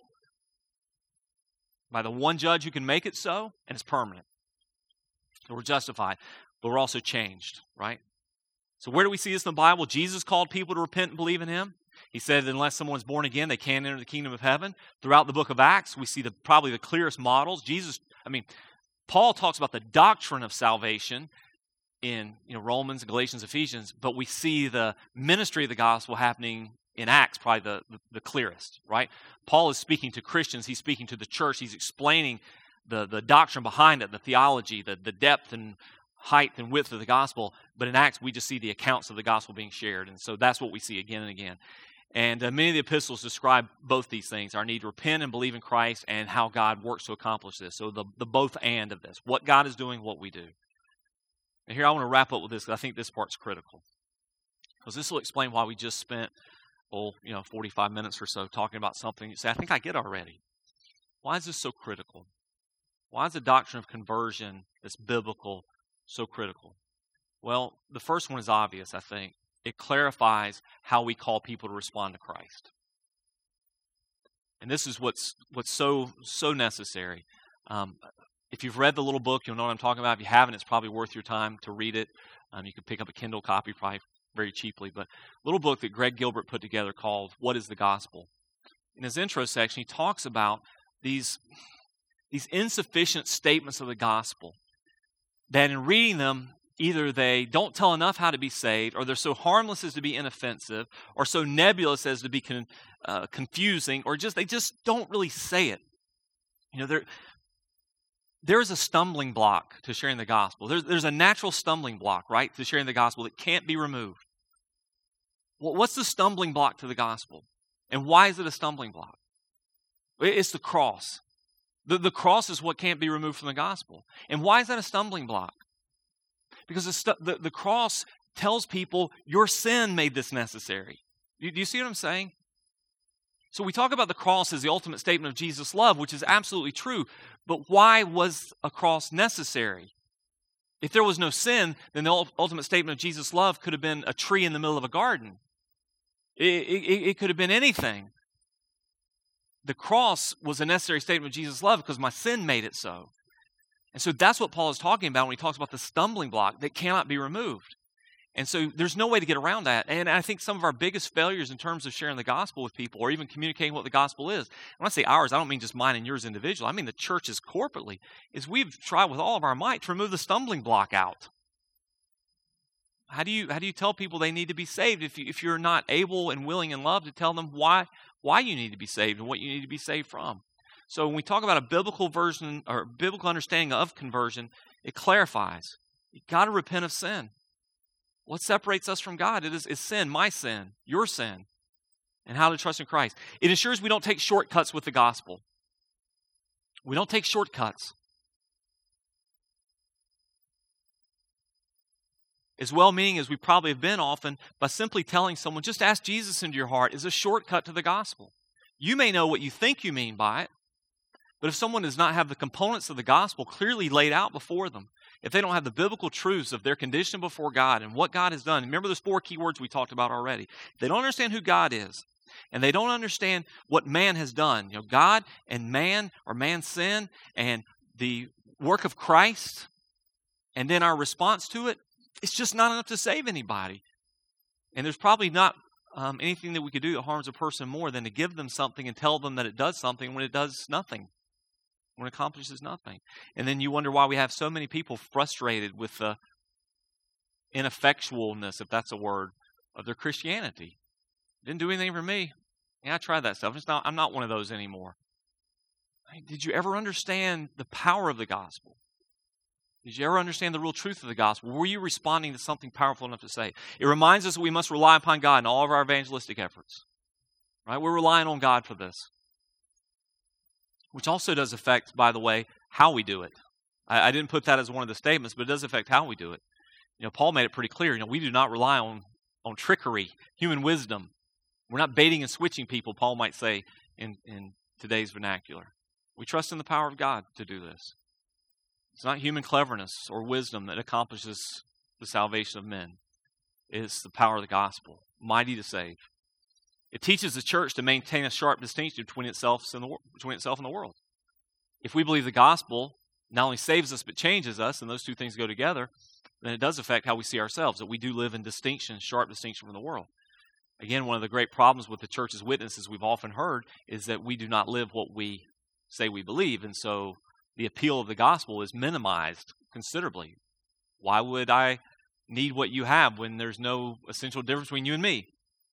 by the one judge who can make it so, and it's permanent. So we're justified, but we're also changed, right? So where do we see this in the Bible? Jesus called people to repent and believe in him. He said that unless someone's born again, they can't enter the kingdom of heaven. Throughout the book of Acts, we see the probably the clearest models. Jesus, I mean, Paul talks about the doctrine of salvation in you know Romans, Galatians, Ephesians, but we see the ministry of the gospel happening in Acts, probably the, the, the clearest, right? Paul is speaking to Christians. He's speaking to the church. He's explaining the, the doctrine behind it, the theology, the, the depth and height and width of the gospel. But in Acts, we just see the accounts of the gospel being shared. And so that's what we see again and again. And uh, many of the epistles describe both these things, our need to repent and believe in Christ and how God works to accomplish this. So the, the both and of this, what God is doing, what we do. And here I want to wrap up with this because I think this part's critical. Because this will explain why we just spent, oh, you know, forty-five minutes or so talking about something you say, I think I get already. Why is this so critical? Why is the doctrine of conversion that's biblical so critical? Well, the first one is obvious, I think. It clarifies how we call people to respond to Christ. And this is what's what's so so necessary. Um, if you've read the little book, you'll know what I'm talking about. If you haven't, it's probably worth your time to read it. Um, you can pick up a Kindle copy probably very cheaply. But a little book that Greg Gilbert put together called What is the Gospel? In his intro section, he talks about these, these insufficient statements of the gospel that in reading them, either they don't tell enough how to be saved, or they're so harmless as to be inoffensive, or so nebulous as to be con, uh, confusing, or just they just don't really say it. You know, there there's a stumbling block to sharing the gospel. There's there's a natural stumbling block, right, to sharing the gospel that can't be removed. Well, what's the stumbling block to the gospel, and why is it a stumbling block? It's the cross. The the cross is what can't be removed from the gospel. And why is that a stumbling block? Because the, stu- the, the cross tells people your sin made this necessary. Do, do you see what I'm saying? So we talk about the cross as the ultimate statement of Jesus' love, which is absolutely true. But why was a cross necessary? If there was no sin, then the ultimate statement of Jesus' love could have been a tree in the middle of a garden. It, it, it could have been anything. The cross was a necessary statement of Jesus' love because my sin made it so. And so that's what Paul is talking about when he talks about the stumbling block that cannot be removed. And so there's no way to get around that. And I think some of our biggest failures in terms of sharing the gospel with people or even communicating what the gospel is, when I say ours, I don't mean just mine and yours individually, I mean the churches corporately, is we've tried with all of our might to remove the stumbling block out. How do you how do you tell people they need to be saved if you, if you're not able and willing and love to tell them why why you need to be saved and what you need to be saved from? So when we talk about a biblical version or biblical understanding of conversion, it clarifies. You've got to repent of sin. What separates us from God? It is, is sin, my sin, your sin, and how to trust in Christ. It ensures we don't take shortcuts with the gospel. We don't take shortcuts. As well-meaning as we probably have been often, by simply telling someone, just ask Jesus into your heart, is a shortcut to the gospel. You may know what you think you mean by it, But if someone does not have the components of the gospel clearly laid out before them, if they don't have the biblical truths of their condition before God and what God has done, remember those four key words we talked about already. If they don't understand who God is, and they don't understand what man has done, you know, God and man, or man's sin, and the work of Christ, and then our response to it, it's just not enough to save anybody. And there's probably not um, anything that we could do that harms a person more than to give them something and tell them that it does something when it does nothing, when it accomplishes nothing. And then you wonder why we have so many people frustrated with the ineffectualness, if that's a word, of their Christianity. Didn't do anything for me. Yeah, I tried that stuff. It's not, I'm not one of those anymore. Did you ever understand the power of the gospel? Did you ever understand the real truth of the gospel? Were you responding to something powerful enough to say? It reminds us that we must rely upon God in all of our evangelistic efforts. Right? We're relying on God for this. Which also does affect, by the way, how we do it. I, I didn't put that as one of the statements, but it does affect how we do it. You know, Paul made it pretty clear. You know, we do not rely on, on trickery, human wisdom. We're not baiting and switching people, Paul might say in, in today's vernacular. We trust in the power of God to do this. It's not human cleverness or wisdom that accomplishes the salvation of men. It's the power of the gospel, mighty to save. It teaches the church to maintain a sharp distinction between itself and the, between itself and the world. If we believe the gospel not only saves us but changes us, and those two things go together, then it does affect how we see ourselves, that we do live in distinction, sharp distinction from the world. Again, one of the great problems with the church's witnesses we've often heard is that we do not live what we say we believe, and so the appeal of the gospel is minimized considerably. Why would I need what you have when there's no essential difference between you and me?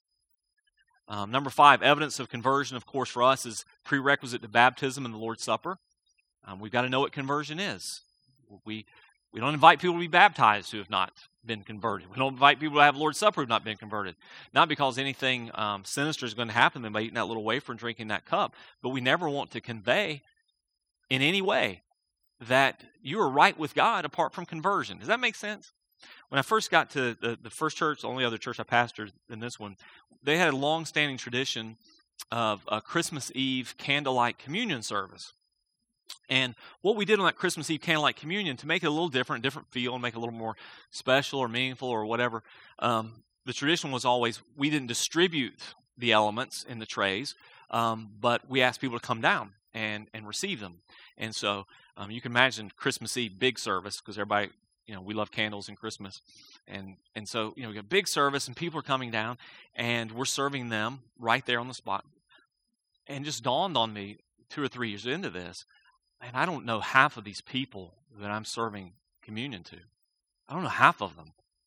Um, number five, evidence of conversion, of course, for us is prerequisite to baptism and the Lord's Supper. Um, we've got to know what conversion is. We we don't invite people to be baptized who have not been converted. We don't invite people to have Lord's Supper who have not been converted. Not because anything um, sinister is going to happen to them by eating that little wafer and drinking that cup, but we never want to convey in any way that you are right with God apart from conversion. Does that make sense? When I first got to the, the first church, the only other church I pastored in this one, they had a long-standing tradition of a Christmas Eve candlelight communion service. And what we did on that Christmas Eve candlelight communion, to make it a little different, different feel, and make it a little more special or meaningful or whatever, um, the tradition was always, we didn't distribute the elements in the trays, um, but we asked people to come down and, and receive them. And so um, you can imagine Christmas Eve, big service, because everybody, you know, we love candles and Christmas. And and so, you know, we got a big service and people are coming down and we're serving them right there on the spot. And it just dawned on me two or three years into this, and I don't know half of these people that I'm serving communion to. I don't know half of them.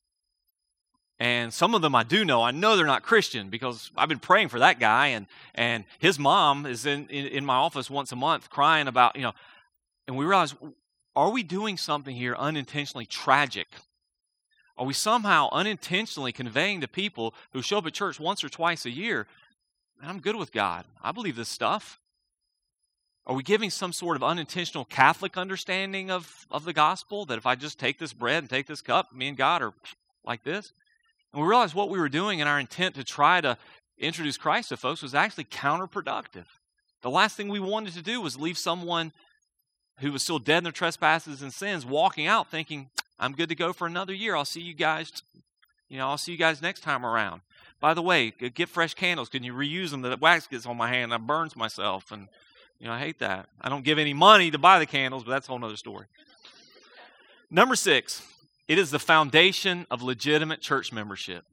And some of them I do know. I know they're not Christian because I've been praying for that guy, and and his mom is in, in, in my office once a month crying about, you know, and we realize, are we doing something here unintentionally tragic? Are we somehow unintentionally conveying to people who show up at church once or twice a year, I'm good with God, I believe this stuff? Are we giving some sort of unintentional Catholic understanding of, of the gospel, that if I just take this bread and take this cup, me and God are like this? And we realized what we were doing in our intent to try to introduce Christ to folks was actually counterproductive. The last thing we wanted to do was leave someone who was still dead in their trespasses and sins walking out thinking, I'm good to go for another year. I'll see you guys, you know, I'll see you guys next time around. By the way, get fresh candles. Can you reuse them? The wax gets on my hand and I burns myself. And, you know, I hate that. I don't give any money to buy the candles, but that's a whole other story. Number six, it is the foundation of legitimate church membership.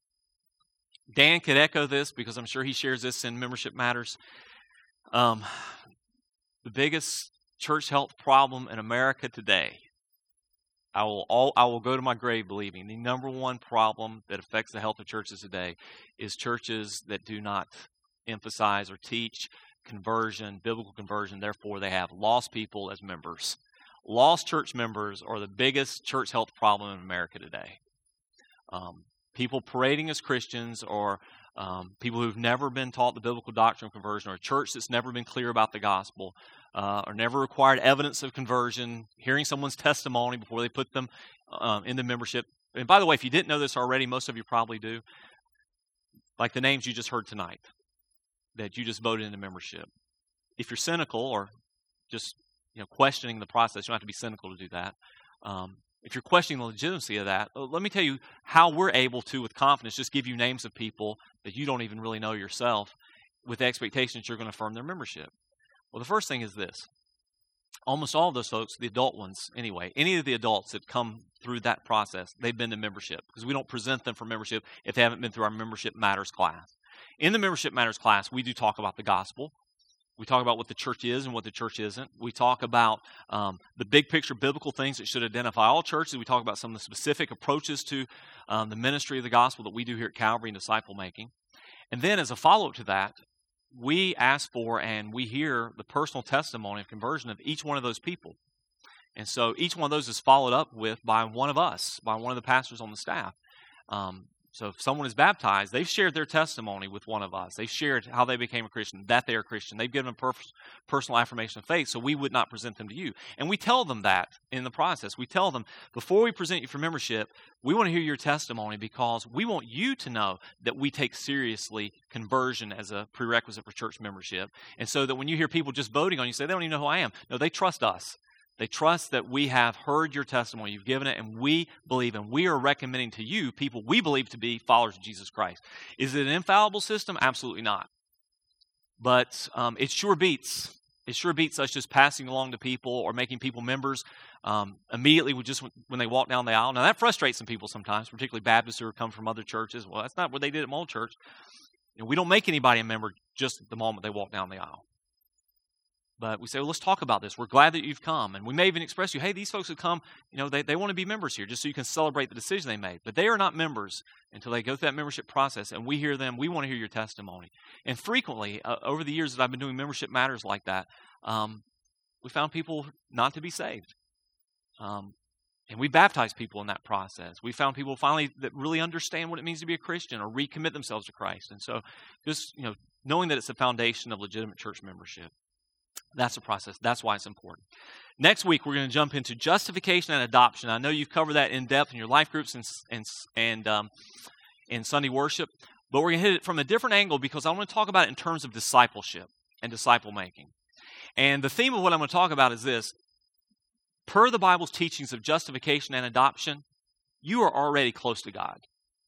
Dan could echo this because I'm sure he shares this in Membership Matters. Um, the biggest church health problem in America today, I will all I will go to my grave believing the number one problem that affects the health of churches today is churches that do not emphasize or teach conversion, biblical conversion. Therefore, they have lost people as members. Lost church members are the biggest church health problem in America today. Um, people parading as Christians, or um, people who've never been taught the biblical doctrine of conversion, or a church that's never been clear about the gospel, uh, or never required evidence of conversion, hearing someone's testimony before they put them um, into membership. And by the way, if you didn't know this already, most of you probably do, like the names you just heard tonight, that you just voted into membership. If you're cynical, or just you know questioning the process. You don't have to be cynical to do that. Um, if you're questioning the legitimacy of that, let me tell you how we're able to, with confidence, just give you names of people that you don't even really know yourself with the expectation that you're going to affirm their membership. Well, the first thing is this. Almost all of those folks, the adult ones anyway, any of the adults that come through that process, they've been to membership because we don't present them for membership if they haven't been through our Membership Matters class. In the Membership Matters class, we do talk about the gospel. We talk about what the church is and what the church isn't. We talk about um, the big picture biblical things that should identify all churches. We talk about some of the specific approaches to um, the ministry of the gospel that we do here at Calvary in disciple making. And then as a follow-up to that, we ask for and we hear the personal testimony of conversion of each one of those people. And so each one of those is followed up with by one of us, by one of the pastors on the staff. Um, so if someone is baptized, they've shared their testimony with one of us. They've shared how they became a Christian, that they are a Christian. They've given a per- personal affirmation of faith, so we would not present them to you. And we tell them that in the process. We tell them, before we present you for membership, we want to hear your testimony because we want you to know that we take seriously conversion as a prerequisite for church membership. And so that when you hear people just voting on you, say, they don't even know who I am. No, they trust us. They trust that we have heard your testimony, you've given it, and we believe, and we are recommending to you people we believe to be followers of Jesus Christ. Is it an infallible system? Absolutely not. But um, it sure beats. It sure beats us just passing along to people or making people members um, immediately with just when they walk down the aisle. Now, that frustrates some people sometimes, particularly Baptists who come from other churches. Well, that's not what they did at my old church. You know, we don't make anybody a member just the moment they walk down the aisle. But we say, well, let's talk about this. We're glad that you've come. And we may even express to you, hey, these folks have come, you know, they, they want to be members here just so you can celebrate the decision they made. But they are not members until they go through that membership process. And we hear them. We want to hear your testimony. And frequently, uh, over the years that I've been doing Membership Matters like that, um, we found people not to be saved. Um, and we baptize people in that process. We found people finally that really understand what it means to be a Christian or recommit themselves to Christ. And so just, you know, knowing that it's the foundation of legitimate church membership. That's the process. That's why it's important. Next week, we're going to jump into justification and adoption. I know you've covered that in depth in your life groups and and and um, in Sunday worship, but we're going to hit it from a different angle because I want to talk about it in terms of discipleship and disciple making. And the theme of what I'm going to talk about is this: per the Bible's teachings of justification and adoption, you are already close to God.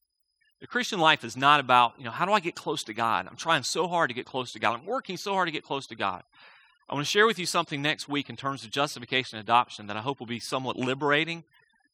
The Christian life is not about, you know, how do I get close to God? I'm trying so hard to get close to God. I'm working so hard to get close to God. I want to share with you something next week in terms of justification and adoption that I hope will be somewhat liberating.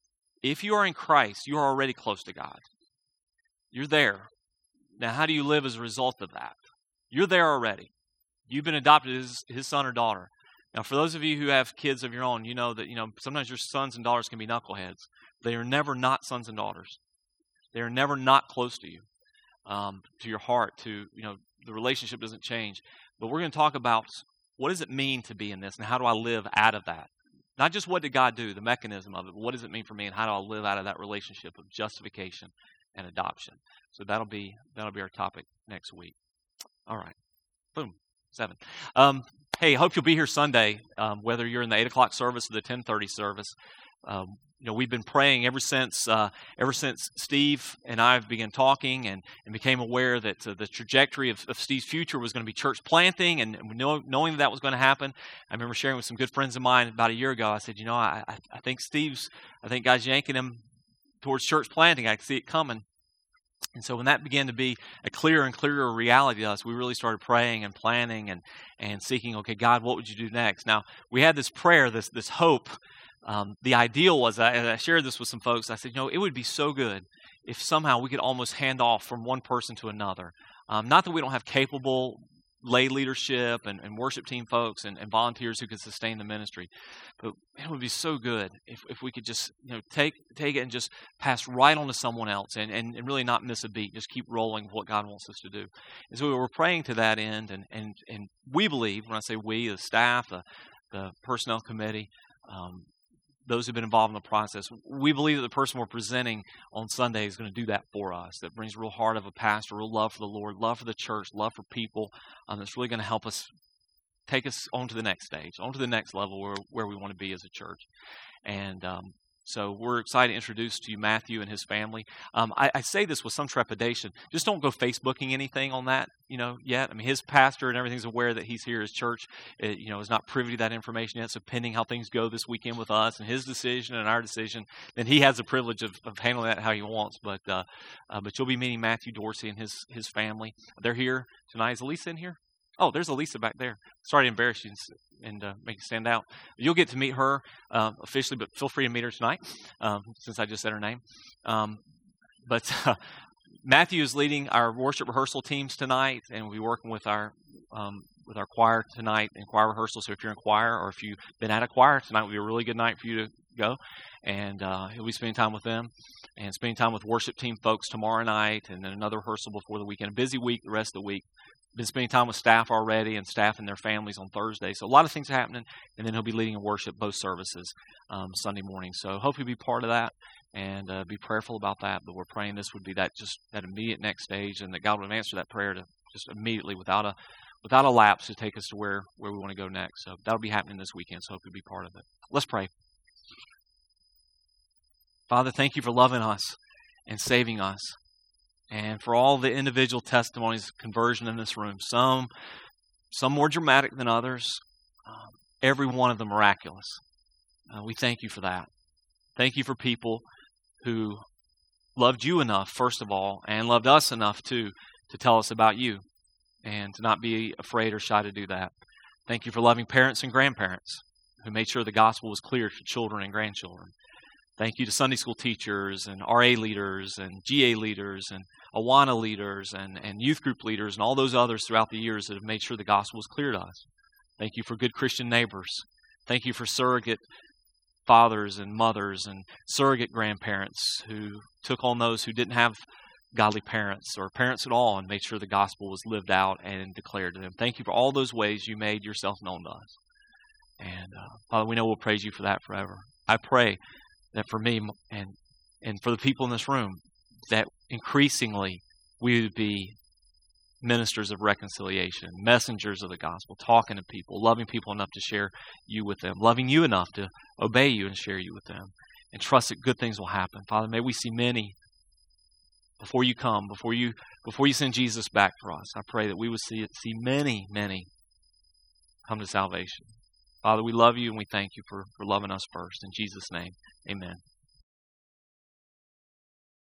If you are in Christ, you are already close to God. You're there. Now, how do you live as a result of that? You're there already. You've been adopted as his son or daughter. Now, for those of you who have kids of your own, you know that, you know, sometimes your sons and daughters can be knuckleheads. They are never not sons and daughters. They are never not close to you, um, to your heart, to, you know, the relationship doesn't change. But we're going to talk about what does it mean to be in this, and how do I live out of that? Not just what did God do, the mechanism of it, but what does it mean for me, and how do I live out of that relationship of justification and adoption? So that'll be that'll be our topic next week. All right, boom, seven. Um, hey, I hope you'll be here Sunday, um, whether you're in the eight o'clock service or the ten thirty service. Um, You know, we've been praying ever since uh, ever since Steve and I began talking and, and became aware that uh, the trajectory of, of Steve's future was going to be church planting, and, and know, knowing that, that was going to happen. I remember sharing with some good friends of mine about a year ago. I said, you know, I, I think Steve's, I think God's yanking him towards church planting. I can see it coming. And so when that began to be a clearer and clearer reality to us, we really started praying and planning and, and seeking, okay, God, what would you do next? Now, we had this prayer, this this hope. Um, the ideal was, I, and I shared this with some folks, I said, you know, it would be so good if somehow we could almost hand off from one person to another. Um, not that we don't have capable lay leadership and, and worship team folks and, and volunteers who can sustain the ministry, but it would be so good if, if we could just, you know, take take it and just pass right on to someone else and, and, and really not miss a beat, just keep rolling with what God wants us to do. And so we were praying to that end, and, and, and we believe, when I say we, the staff, the, the personnel committee, um, those who've been involved in the process, we believe that the person we're presenting on Sunday is going to do that for us. That brings real heart of a pastor, real love for the Lord, love for the church, love for people. Um, that's really going to help us take us on to the next stage, on to the next level where, where we want to be as a church. And um, So we're excited to introduce to you Matthew and his family. Um, I, I say this with some trepidation. Just don't go Facebooking anything on that, you know, yet. I mean, his pastor and everything's aware that he's here. His church, it, you know, is not privy to that information yet. So pending how things go this weekend with us and his decision and our decision, then he has the privilege of, of handling that how he wants. But uh, uh, but you'll be meeting Matthew Dorsey and his his family. They're here tonight. Is Elisa in here? Oh, there's Elisa back there. Sorry to embarrass you and uh, make you stand out. You'll get to meet her uh, officially, but feel free to meet her tonight, um, since I just said her name. Um, but uh, Matthew is leading our worship rehearsal teams tonight, and we'll be working with our um, with our choir tonight in choir rehearsal. So if you're in choir or if you've been at a choir, tonight will be a really good night for you to go. And uh, he'll be spending time with them and spending time with worship team folks tomorrow night, and then another rehearsal before the weekend. A busy week the rest of the week. Been spending time with staff already and staff and their families on Thursday. So a lot of things happening, and then he'll be leading a worship both services um, Sunday morning. So hopefully be part of that and uh, be prayerful about that. But we're praying this would be that just that immediate next stage, and that God would answer that prayer to just immediately without a without a lapse to take us to where, where we want to go next. So that'll be happening this weekend. So hopefully be part of it. Let's pray. Father, thank you for loving us and saving us. And for all the individual testimonies of conversion in this room, some some more dramatic than others, um, every one of them miraculous. Uh, we thank you for that. Thank you for people who loved you enough, first of all, and loved us enough, too, to tell us about you and to not be afraid or shy to do that. Thank you for loving parents and grandparents who made sure the gospel was clear to children and grandchildren. Thank you to Sunday school teachers and R A leaders and G A leaders and Awana leaders and, and youth group leaders and all those others throughout the years that have made sure the gospel was clear to us. Thank you for good Christian neighbors. Thank you for surrogate fathers and mothers and surrogate grandparents who took on those who didn't have godly parents or parents at all and made sure the gospel was lived out and declared to them. Thank you for all those ways you made yourself known to us. And uh, Father, we know we'll praise you for that forever. I pray that for me and and for the people in this room, that increasingly we would be ministers of reconciliation, messengers of the gospel, talking to people, loving people enough to share you with them, loving you enough to obey you and share you with them, and trust that good things will happen. Father, may we see many before you come, before you before you send Jesus back for us. I pray that we would see see many, many come to salvation. Father, we love you and we thank you for, for loving us first. In Jesus' name, amen.